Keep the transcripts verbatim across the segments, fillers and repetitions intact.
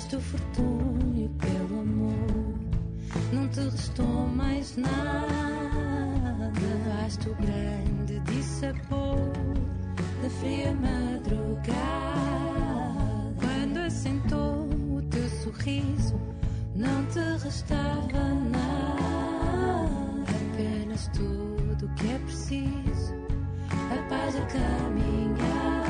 Gastaste o fortúnio pelo amor, não te restou mais nada. Levaste o grande dissabor da fria madrugada. Quando assentou o teu sorriso, não te restava nada. Apenas tudo o que é preciso, a paz a caminhar.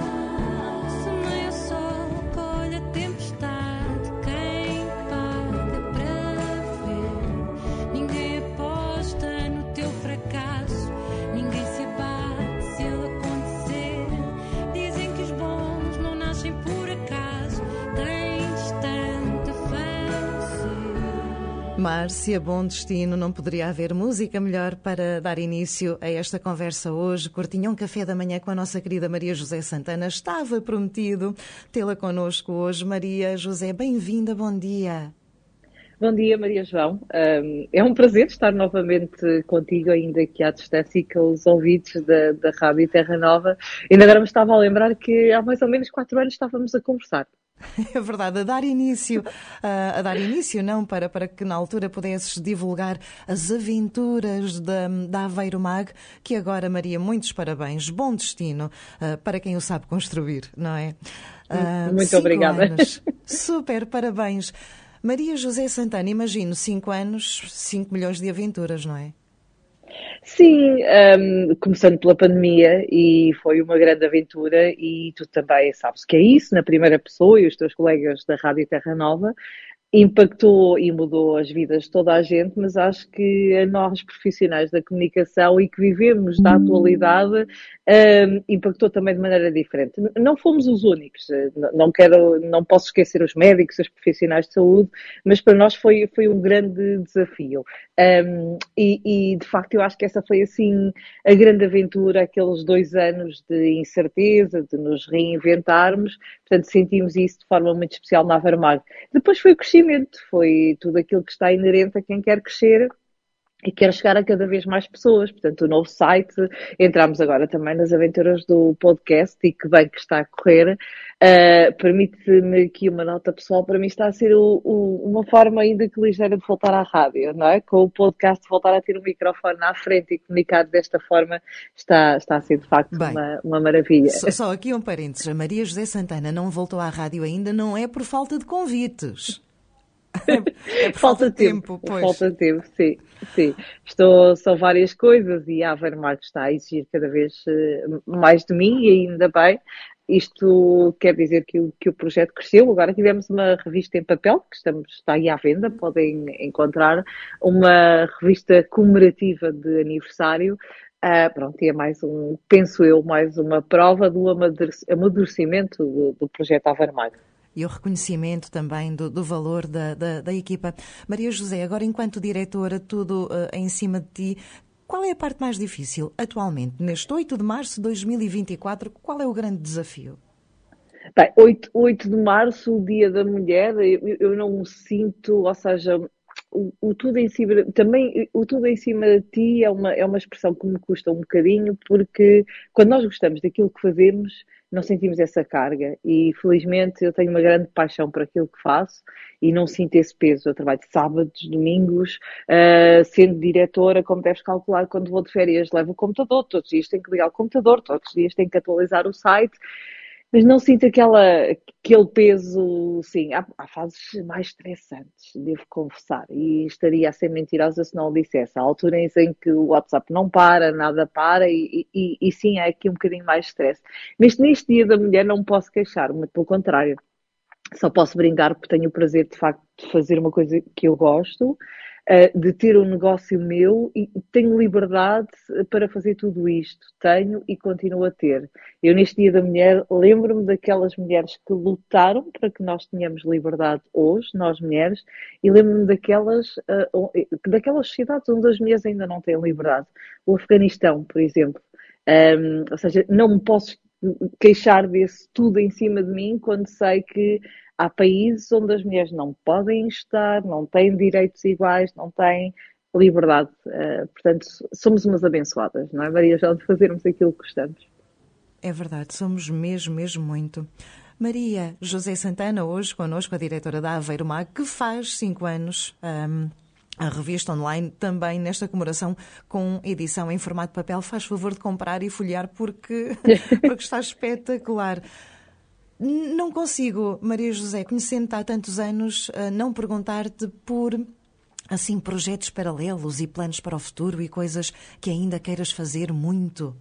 Semeia o sol, colhe a tempestade. Quem paga para ver? Ninguém aposta no teu fracasso, ninguém se abate se ele acontecer. Dizem que os bons não nascem por acaso, tens tanta fé no ser. Márcia, bom destino. Não poderia haver música melhor para dar início a esta conversa hoje. Curtinhão café da manhã com a nossa querida Maria José Santana. Estava prometido tê-la connosco hoje. Maria José, bem-vinda, bom dia. Bom dia, Maria João. Um, é um prazer estar novamente contigo, ainda aqui à distância, e com os ouvintes da, da Rádio Terra Nova. Ainda agora me estava a lembrar que há mais ou menos quatro anos estávamos a conversar. É verdade, a dar início, a, a dar início não, para, para que na altura pudesses divulgar as aventuras da, da Aveiro Mag, que agora, Maria, muitos parabéns, bom destino uh, para quem o sabe construir, não é? Uh, Muito obrigada. Anos, super, parabéns. Maria José Santana, imagino, cinco anos, cinco milhões de aventuras, não é? Sim, um, começando pela pandemia, e foi uma grande aventura, e tu também sabes que é isso, na primeira pessoa, e os teus colegas da Rádio Terra Nova. Impactou e mudou as vidas de toda a gente, mas acho que a nós, profissionais da comunicação e que vivemos da atualidade, um, impactou também de maneira diferente. Não fomos os únicos, não quero, não posso esquecer os médicos, os profissionais de saúde, mas para nós foi, foi um grande desafio. Um, e, e, de facto, eu acho que essa foi, assim, a grande aventura, aqueles dois anos de incerteza, de nos reinventarmos. Portanto, sentimos isso de forma muito especial na Aveiro Mag. Depois foi o crescimento, foi tudo aquilo que está inerente a quem quer crescer e quer chegar a cada vez mais pessoas. Portanto, o novo site, entramos agora também nas aventuras do podcast, e que bem que está a correr. Uh, permite-me aqui uma nota pessoal, para mim está a ser o, o, uma forma ainda que ligeira de voltar à rádio, não é? Com o podcast, voltar a ter um microfone à frente e comunicar desta forma está, está a ser de facto Bem, uma, uma maravilha. Só, só aqui um parênteses, a Maria José Santana não voltou à rádio ainda, não é por falta de convites. É por falta, falta de tempo, tempo pois. Falta de tempo, sim, sim. Estou, são várias coisas, e a Aveiro Mag está a exigir cada vez mais de mim, e ainda bem. Isto quer dizer que o, que o projeto cresceu. Agora tivemos uma revista em papel, que estamos, está aí à venda, podem encontrar, uma revista comemorativa de aniversário. Uh, pronto, e é mais um, penso eu, mais uma prova do amadurecimento do, do projeto Aveiro Mag. E o reconhecimento também do, do valor da, da, da equipa. Maria José, agora enquanto diretora, tudo uh, em cima de ti, qual é a parte mais difícil atualmente? Neste oito de março de dois mil e vinte e quatro, qual é o grande desafio? Bem, oito de março, o Dia da Mulher, eu, eu não me sinto, ou seja, o, o tudo em cima, também o tudo em cima de ti é uma, é uma expressão que me custa um bocadinho, porque quando nós gostamos daquilo que fazemos, não sentimos essa carga, e felizmente eu tenho uma grande paixão por aquilo que faço e não sinto esse peso. Eu trabalho sábados, domingos, uh, sendo diretora, como deves calcular, quando vou de férias levo o computador, todos os dias tenho que ligar o computador, todos os dias tenho que atualizar o site, mas não sinto aquela, aquele peso. Sim, há, há fases mais estressantes, devo confessar, e estaria a ser mentirosa se não o dissesse. Há alturas em que o WhatsApp não para, nada para, e, e, e sim, há aqui um bocadinho mais de stress. Mas neste Dia da Mulher não me posso queixar, muito pelo contrário. Só posso brincar porque tenho o prazer, de facto, de fazer uma coisa que eu gosto, de ter um negócio meu, e tenho liberdade para fazer tudo isto. Tenho e continuo a ter. Eu, neste Dia da Mulher, lembro-me daquelas mulheres que lutaram para que nós tenhamos liberdade hoje, nós mulheres, e lembro-me daquelas, daquelas sociedades onde as mulheres ainda não têm liberdade. O Afeganistão, por exemplo. Um, ou seja, não me posso queixar desse tudo em cima de mim, quando sei que há países onde as mulheres não podem estar, não têm direitos iguais, não têm liberdade. Uh, portanto, somos umas abençoadas, não é, Maria João, de fazermos aquilo que gostamos. É verdade, somos mesmo, mesmo muito. Maria José Santana, hoje connosco, a diretora da Aveiro Mag, que faz cinco anos. Um, a revista online também nesta comemoração com edição em formato de papel. Faz favor de comprar e folhear porque, porque está espetacular. Não consigo, Maria José, conhecendo-te há tantos anos, não perguntar-te por assim projetos paralelos e planos para o futuro e coisas que ainda queiras fazer muito.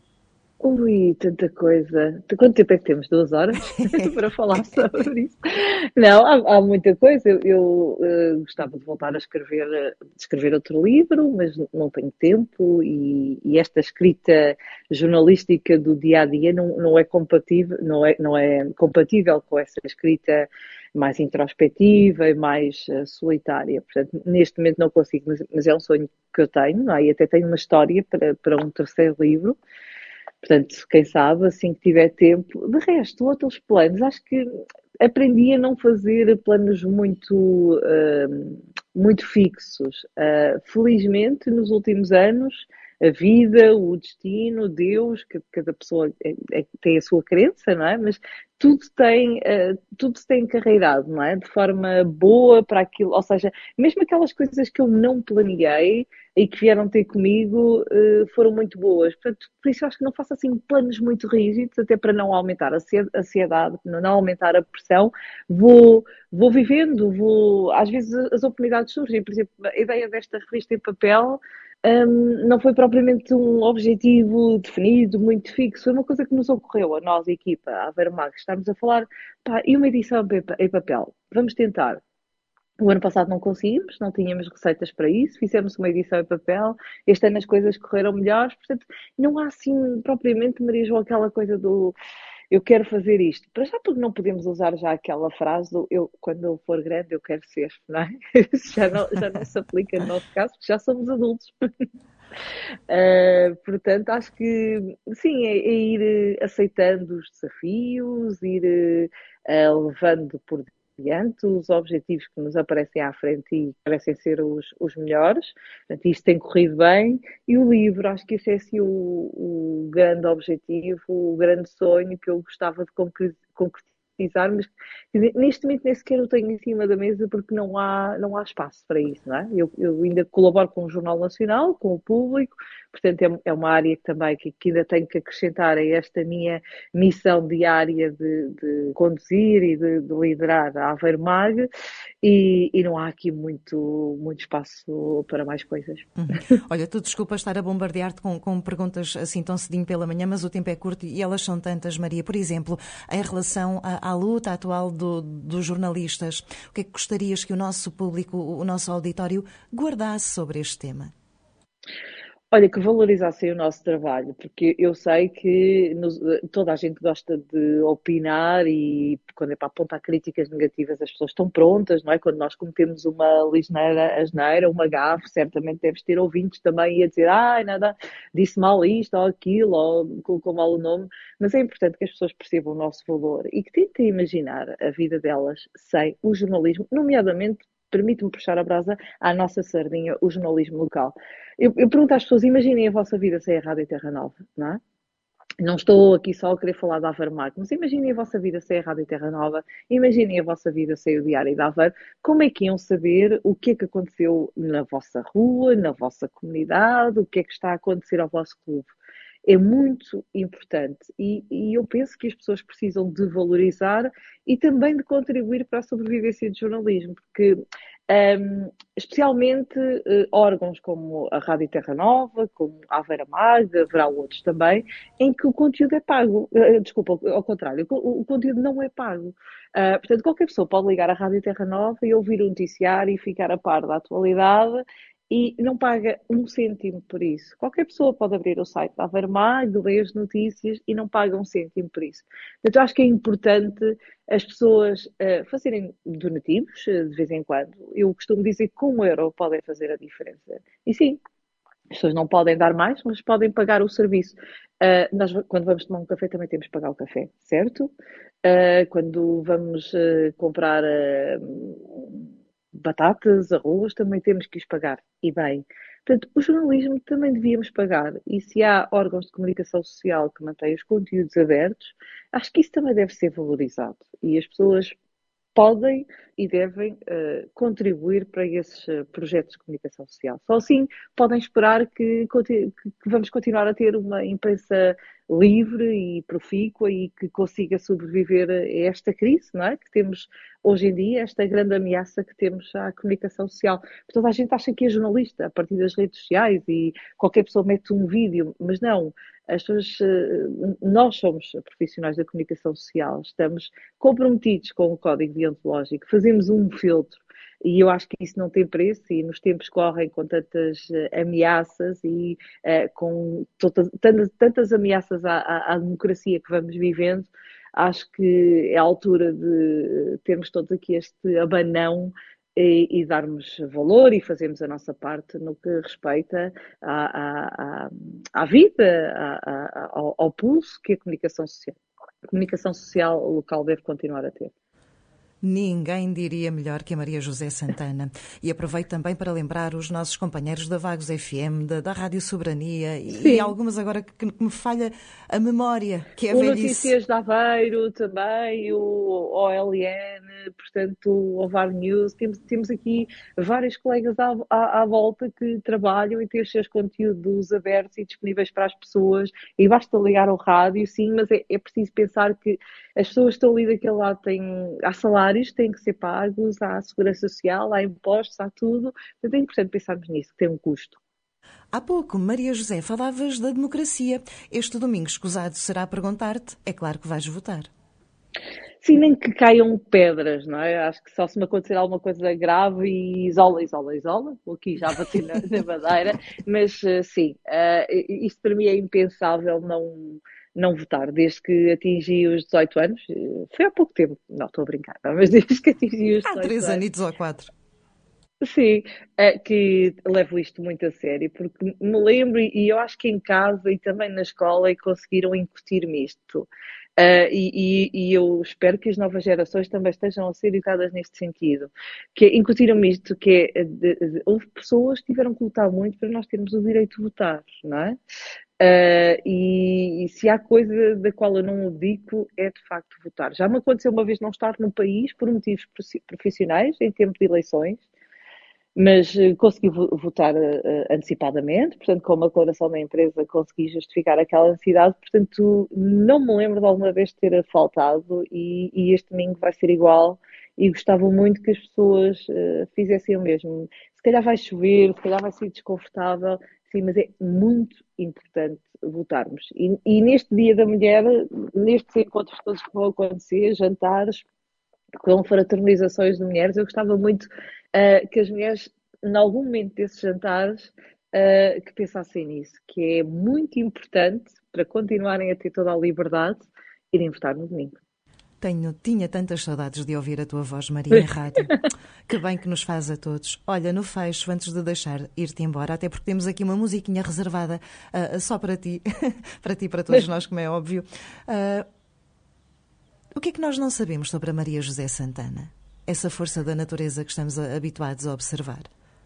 Ui, tanta coisa. De quanto tempo é que temos? Duas horas para falar sobre isso? Não, há, há muita coisa. Eu, eu, eh, gostava de voltar a escrever, eh, de escrever outro livro, mas não tenho tempo e, e esta escrita jornalística do dia a dia não, não é compatível, não é, não é compatível com essa escrita mais introspectiva e mais eh, solitária. Portanto, neste momento não consigo, mas, mas é um sonho que eu tenho, não é? E até tenho uma história para, para um terceiro livro. Portanto, quem sabe, assim que tiver tempo. De resto, outros planos, acho que aprendi a não fazer planos muito, uh, muito fixos. Uh, felizmente, nos últimos anos, a vida, o destino, Deus, que cada pessoa é, é, tem a sua crença, não é? Mas tudo tem, uh, tudo se tem encarreirado, não é? De forma boa para aquilo, ou seja, mesmo aquelas coisas que eu não planeei e que vieram ter comigo uh, foram muito boas. Portanto, por isso eu acho que não faço assim planos muito rígidos, até para não aumentar a ansiedade, para não aumentar a pressão. Vou, vou vivendo, vou, às vezes as oportunidades surgem. Por exemplo, a ideia desta revista em papel um, não foi propriamente um objetivo definido, muito fixo, foi uma coisa que nos ocorreu a nós, a equipa, a Aveiro Mag, estamos a falar, pá, e uma edição em papel? Vamos tentar. O ano passado não conseguimos, não tínhamos receitas para isso, fizemos uma edição em papel, este ano as coisas correram melhores, portanto, não há assim propriamente, Maria João, aquela coisa do eu quero fazer isto. Para já, porque não podemos usar já aquela frase do eu, quando eu for grande, eu quero ser, não é? já, não, já não se aplica no nosso caso, porque já somos adultos. Uh, portanto, acho que sim, é, é ir uh, aceitando os desafios, ir uh, levando por diante os objetivos que nos aparecem à frente e parecem ser os, os melhores. Portanto, isto tem corrido bem. E o livro, acho que esse é assim, o, o grande objetivo, o grande sonho que eu gostava de concretizar, mas neste momento nem sequer o tenho em cima da mesa porque não há, não há espaço para isso, não é? Eu, eu ainda colaboro com o Jornal Nacional, com o público, portanto é, é uma área que também que, que ainda tenho que acrescentar a esta minha missão diária de, de conduzir e de, de liderar a Aveiro Mag e, e não há aqui muito, muito espaço para mais coisas. Uhum. Olha, tu desculpa estar a bombardear-te com, com perguntas assim tão cedinho pela manhã, mas o tempo é curto e elas são tantas, Maria. Por exemplo, em relação à, à luta atual do, dos jornalistas, o que é que gostarias que o nosso público, o nosso auditório, guardasse sobre este tema? Olha, que valorizassem o nosso trabalho, porque eu sei que nos, toda a gente gosta de opinar e quando é para apontar críticas negativas as pessoas estão prontas, não é? Quando nós cometemos uma ligeira asneira, uma gafe, certamente deves ter ouvintes também a dizer ai, nada, disse mal isto ou aquilo, ou colocou mal o nome, mas é importante que as pessoas percebam o nosso valor e que tentem imaginar a vida delas sem o jornalismo, nomeadamente permite-me puxar a brasa à nossa sardinha, o jornalismo local. Eu, eu pergunto às pessoas, imaginem a vossa vida sem a Rádio Terra Nova, não é? Não estou aqui só a querer falar da Aveiro Mag, mas imaginem a vossa vida sem a Rádio Terra Nova, imaginem a vossa vida sem o Diário de Aveiro, como é que iam saber o que é que aconteceu na vossa rua, na vossa comunidade, o que é que está a acontecer ao vosso clube? É muito importante e, e eu penso que as pessoas precisam de valorizar e também de contribuir para a sobrevivência do jornalismo, porque um, especialmente uh, órgãos como a Rádio Terra Nova, como a Aveiro Mag, haverá outros também, em que o conteúdo é pago. Uh, desculpa, ao contrário, o, o conteúdo não é pago. Uh, portanto, qualquer pessoa pode ligar à Rádio Terra Nova e ouvir o noticiário e ficar a par da atualidade e não paga um cêntimo por isso. Qualquer pessoa pode abrir o site da Aveiro Mag, ler as notícias e não paga um cêntimo por isso. Portanto, acho que é importante as pessoas uh, fazerem donativos uh, de vez em quando. Eu costumo dizer que com um euro podem fazer a diferença. E sim, as pessoas não podem dar mais, mas podem pagar o serviço. Uh, nós, quando vamos tomar um café, também temos que pagar o café, certo? Uh, quando vamos uh, comprar uh, batatas, arroz, também temos que os pagar. E bem, Portanto, o jornalismo também devíamos pagar. E se há órgãos de comunicação social que mantêm os conteúdos abertos, acho que isso também deve ser valorizado. E as pessoas podem e devem uh, contribuir para esses uh, projetos de comunicação social. Só assim podem esperar que, que, que vamos continuar a ter uma imprensa livre e profícua e que consiga sobreviver a esta crise, não é? Que temos hoje em dia, esta grande ameaça que temos à comunicação social. Toda a gente acha que é jornalista a partir das redes sociais e qualquer pessoa mete um vídeo, mas não. As pessoas, nós somos profissionais da comunicação social, estamos comprometidos com o código deontológico, fazemos um filtro e eu acho que isso não tem preço e nos tempos que correm com tantas ameaças e uh, com todas, tantas, tantas ameaças à, à, à democracia que vamos vivendo, acho que é a altura de termos todos aqui este abanão e, e darmos valor e fazermos a nossa parte no que respeita à, à, à vida, à, à, ao, ao pulso que a comunicação social, a comunicação social local deve continuar a ter. Ninguém diria melhor que a Maria José Santana. E aproveito também para lembrar os nossos companheiros da Vagos F M, da, da Rádio Soberania e, e algumas agora que, que me falha a memória, que é a o velhice. Notícias de Aveiro também, o O L N, portanto o Ovar News. Temos, temos aqui vários colegas à, à, à volta que trabalham e têm os seus conteúdos abertos e disponíveis para as pessoas e basta ligar ao rádio, sim, mas é, é preciso pensar que as pessoas que estão ali daquele lado têm, há salários, têm que ser pagos, há segurança social, há impostos, há tudo. Portanto, é importante pensarmos nisso, que tem um custo. Há pouco, Maria José, falavas da democracia. Este domingo escusado será perguntar-te, é claro que vais votar. Sim, nem que caiam pedras, não é? Acho que só se me acontecer alguma coisa grave e isola, isola, isola, vou aqui já bater na, na madeira, mas sim, uh, isto para mim é impensável não, não votar, desde que atingi os dezoito anos, foi há pouco tempo, não estou a brincar, mas desde que atingi os dezoito anos. Há três anitos ou quatro. Sim, é que levo isto muito a sério, porque me lembro, e eu acho que em casa e também na escola conseguiram incutir-me isto. Uh, e, e, e eu espero que as novas gerações também estejam a ser educadas neste sentido. Que é, incutiram-me isto, que é, de, de, houve pessoas que tiveram que lutar muito para nós termos o direito de votar, não é? Uh, e, e se há coisa da qual eu não abdico é de facto votar. Já me aconteceu uma vez não estar no país por motivos profissionais, em tempo de eleições, mas uh, consegui votar uh, antecipadamente, portanto, com uma declaração da empresa consegui justificar aquela necessidade, portanto, não me lembro de alguma vez ter faltado e, e este domingo vai ser igual e gostava muito que as pessoas uh, fizessem o mesmo. Se calhar vai chover, se calhar vai ser desconfortável, sim, mas é muito importante votarmos. E, e neste Dia da Mulher, nestes encontros todos que vão acontecer, jantares, com fraternizações de mulheres, eu gostava muito uh, que as mulheres, em algum momento desses jantares, uh, que pensassem nisso, que é muito importante para continuarem a ter toda a liberdade, irem votar no domingo. Tenho, tinha tantas saudades de ouvir a tua voz, Maria, em rádio. Que bem que nos faz a todos. Olha, no fecho, antes de deixar ir-te embora, até porque temos aqui uma musiquinha reservada uh, só para ti, para ti e para todos nós, como é óbvio. Uh, O que é que nós não sabemos sobre a Maria José Santana? Essa força da natureza que estamos habituados a observar.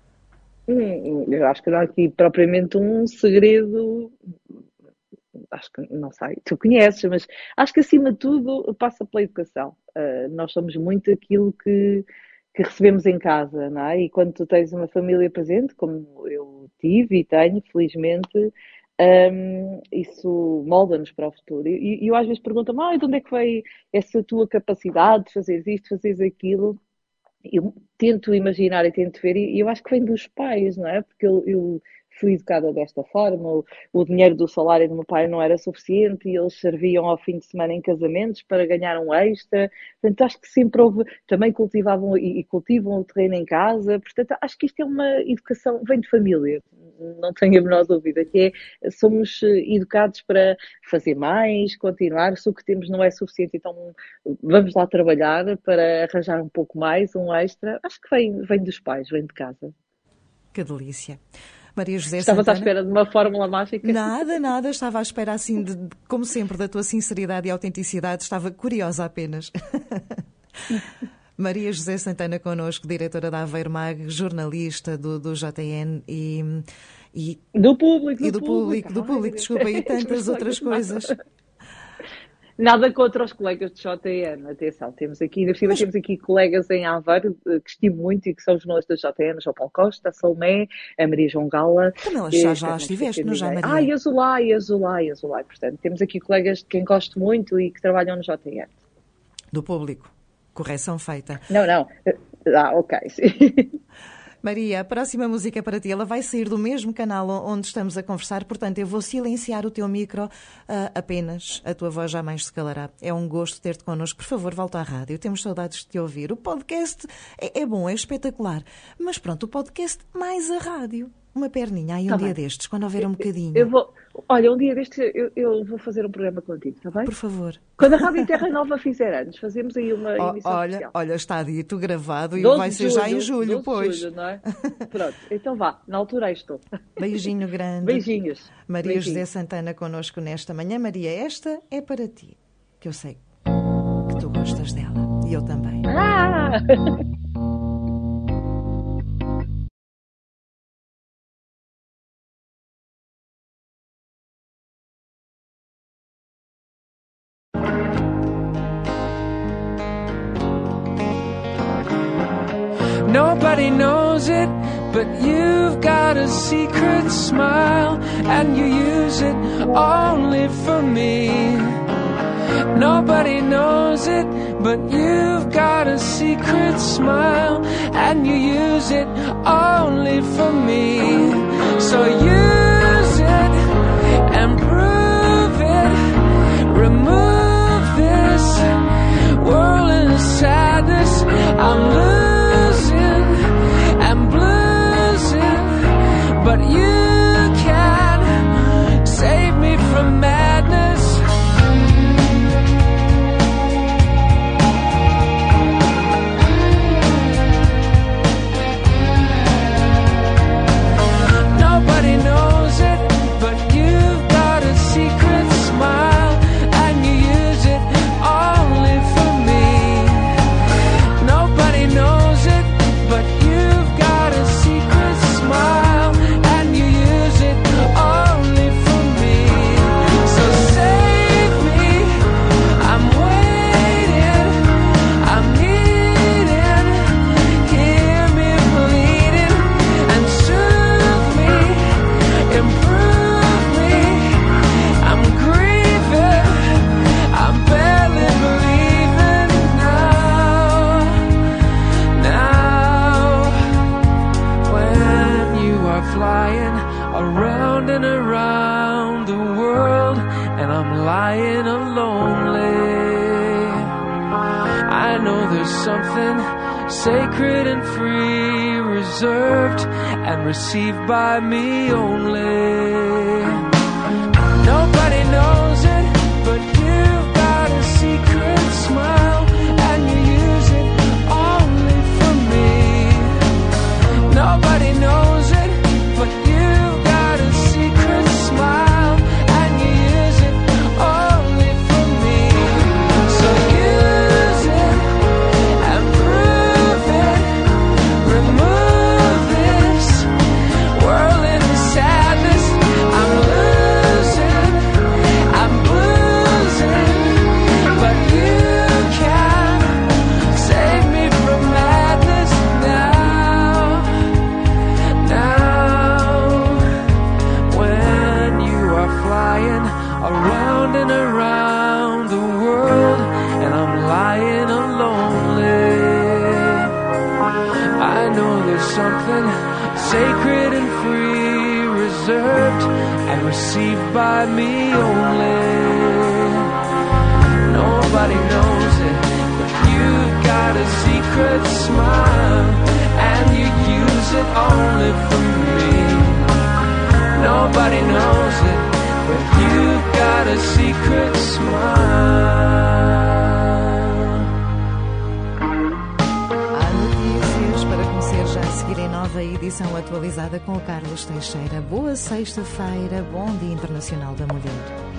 Hum, eu acho que não há aqui propriamente um segredo, acho que não sei, tu conheces, mas acho que acima de tudo passa pela educação. Uh, nós somos muito aquilo que, que recebemos em casa, não é? E quando tu tens uma família presente, como eu tive e tenho, felizmente, Um, isso molda-nos para o futuro. E, e eu às vezes pergunto-me, ah, de onde é que veio essa tua capacidade de fazeres isto, fazeres aquilo? Eu tento imaginar e tento ver, e eu acho que vem dos pais, não é? Porque eu, eu fui educada desta forma, o, o dinheiro do salário do meu pai não era suficiente e eles serviam ao fim de semana em casamentos para ganhar um extra. Portanto, acho que sempre houve, também cultivavam e, e cultivam o terreno em casa. Portanto, acho que isto é uma educação, vem de família, não tenho a menor dúvida, que é, somos educados para fazer mais, continuar, se o que temos não é suficiente, então vamos lá trabalhar para arranjar um pouco mais, um extra. Acho que vem, vem dos pais, vem de casa. Que delícia. Maria José Estavas Santana. à espera de uma fórmula mágica? Nada, nada. Estava à espera, assim, de, como sempre, da tua sinceridade e autenticidade. Estava curiosa apenas. Maria José Santana connosco, diretora da Aveiro Mag, jornalista do, do J N e, e do público, do, e do público, público, do público, desculpa, e tantas outras coisas. Nada contra os colegas de J N, atenção, temos aqui, ainda por cima, Mas... temos aqui colegas em Aveiro que estimo muito e que são jornalistas da J N, João Paulo Costa, a Salomé, a Maria João Gala. Também já, já lá estiveste, não já, Maria? Ah, e a Zulay, a Zulay, a Zulay, portanto, temos aqui colegas de quem gosto muito e que trabalham no J N. Do público, correção feita. Não, não, ah, ok, sim. Maria, a próxima música é para ti. Ela vai sair do mesmo canal onde estamos a conversar, portanto eu vou silenciar o teu micro uh, apenas. A tua voz jamais se calará. É um gosto ter-te connosco. Por favor, volta à rádio. Temos saudades de te ouvir. O podcast é, é bom, é espetacular. Mas pronto, o podcast mais a rádio. Uma perninha aí um tá dia bem. Destes, quando houver um bocadinho. Eu vou... Olha, um dia destes eu, eu vou fazer um programa contigo, está bem? Por favor. Quando a Rádio Terra Nova fizer anos, fazemos aí uma oh, emissão olha, especial. Olha, está dito, gravado e vai ser já em julho, pois. Julho, não é? Pronto, então vá, na altura aí estou. Beijinho grande. Beijinhos. Maria Beijinhos. José Santana connosco nesta manhã. Maria, esta é para ti, que eu sei que tu gostas dela e eu também. Ah! Nobody knows it, but you've got a secret smile, and you use it only for me. Nobody knows it, but you've got a secret smile, and you use it only for me. So use it and prove it. Remove this whirling of sadness. I'm losing. But you can save me from madness. Nobody knows it, but you've got a secret smile, and you use it only for me. Nobody knows it, but you've got a secret smile. Something sacred and free, reserved and received by me only. Nobody knows it, but you've got a secret smile, and you use it only for me. Nobody knows it, but you've got a secret smile, and you use it only for me. So use it. Remove this whirling sadness. I'm losing, I'm losing, but you can save me from madness now. Now, when you are flying around and around the world, and I'm lying alone. I know there's something sacred and free, reserved and received by me only. Nobody knows it, but you've got a secret smile, and you use it only for me. Nobody knows it, but you've got a secret smile. Nova edição atualizada com o Carlos Teixeira. Boa sexta-feira, bom Dia Internacional da Mulher.